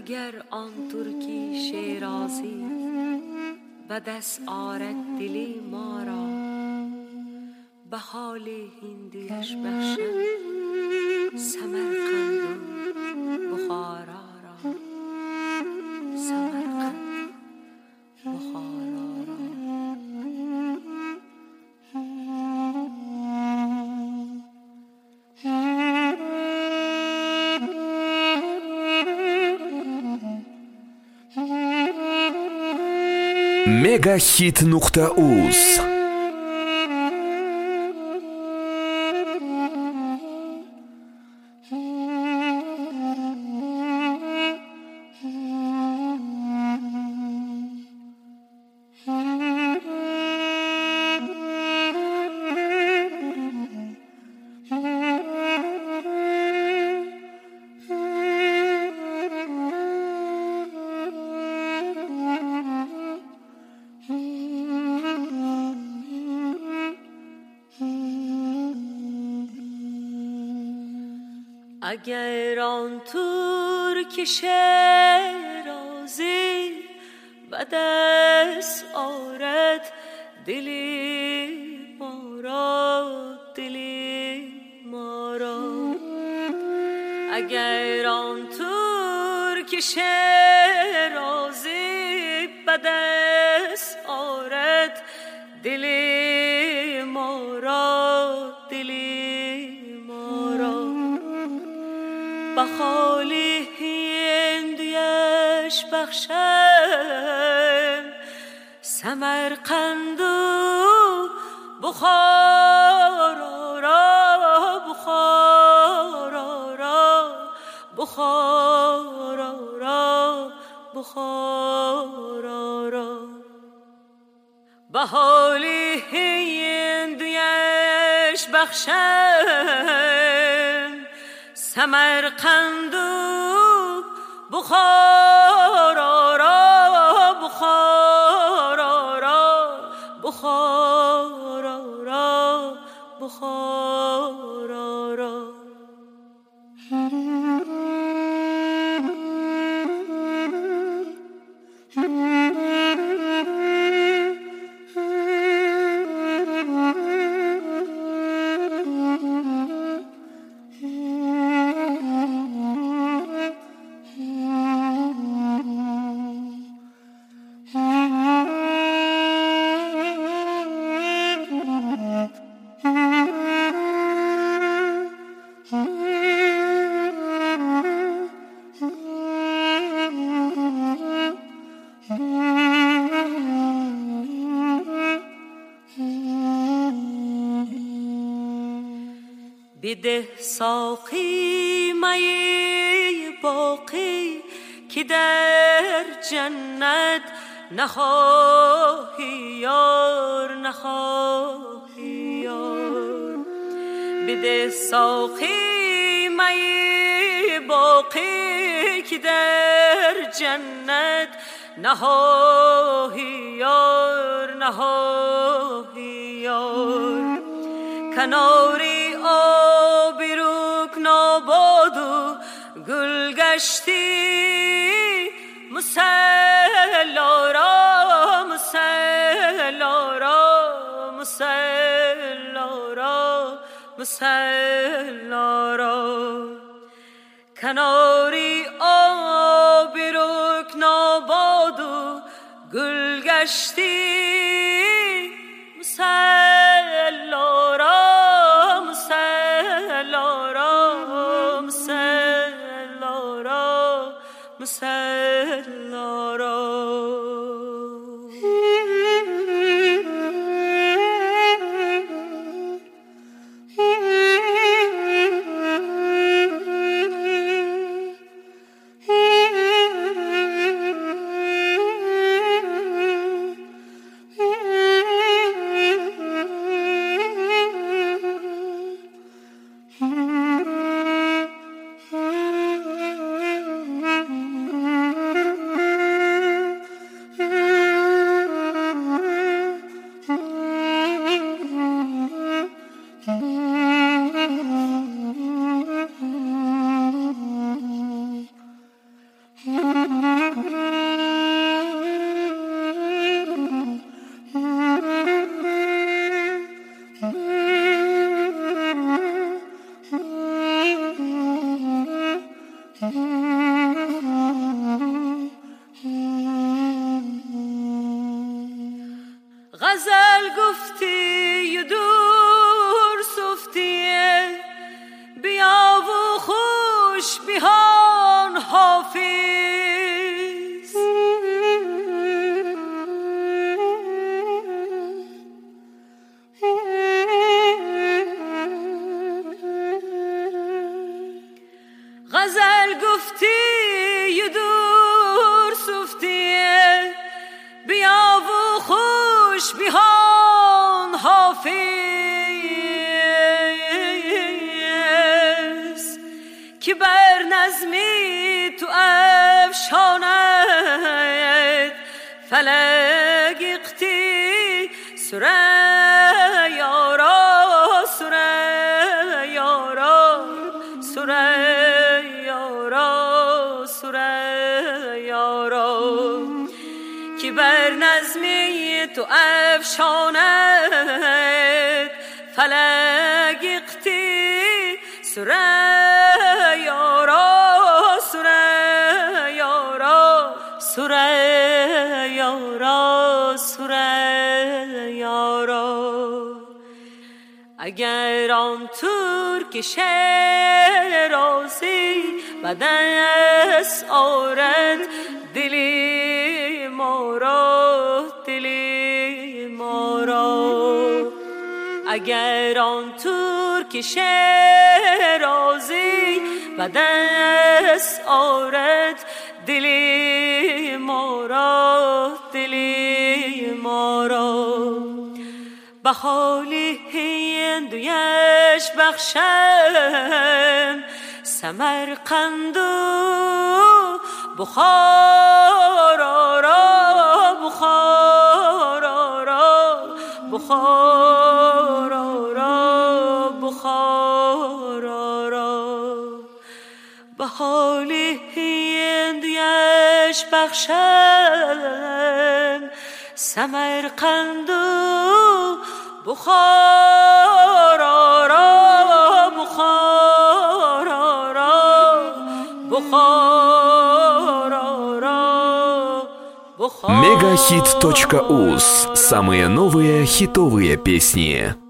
اگر آن ترکی شیرازی به دست آرد دلی ما را، به حال هندویش بخشم سمرقند و بخارا را، سمرقند بخارا را. Megahit.uz اگر آن ترک شیرازی به دست آرد دلی ما را، دلی ما را. اگر آن ترک شیرازی به دست آرد دلی ما را، دلی ما را. به خالی هندویش بخشم سمرقند و بخارا را، بخارا را، بخارا را، بخارا را. به حالی هندویش بخشم سمرقند و بخارا را، بخارا را، بخارا را، بخارا را. بده ساقی می باقی که در جنت نخواهی یار، نخواهی یار. بده ساقی می باقی که در جنت نخواهی یار، نخواهی یار. کناری آبی رکن آباد و گل گشتی مسلا را، مسلا را، مسلا را، مسلا را. کناری آبی رکن آباد و گل گشتی مسلا را، مسلا را، مسلا را، مسلا را. غزل گفتی و دور سفتی بیا و خوش بیهان حافظ غزل گفتی و دور سفتی بیا و خوش بیهان حافظ که بر نظمی تو افشاند فلک اقتی سوره یارا سوره یارا سوره یارا سوره یارا که بر نظمی تو افشاند فلک اقتی سوره یارا سوره یارا سوره یارا سوره یارا اگر آن ترک شیرازی به دست آرد دلی ما را دلی ما را اگر آن ترک شیرازی به دست آرد دلی ما را دلی ما را به حالی هندویش بخشم سمرقند و بخارا را بخارا را بخارا را بخارا را به حالی هندویش بخشم سمرقند و بخارا را بخارا را بخارا را Megahit.uz. Самые новые хитовые песни.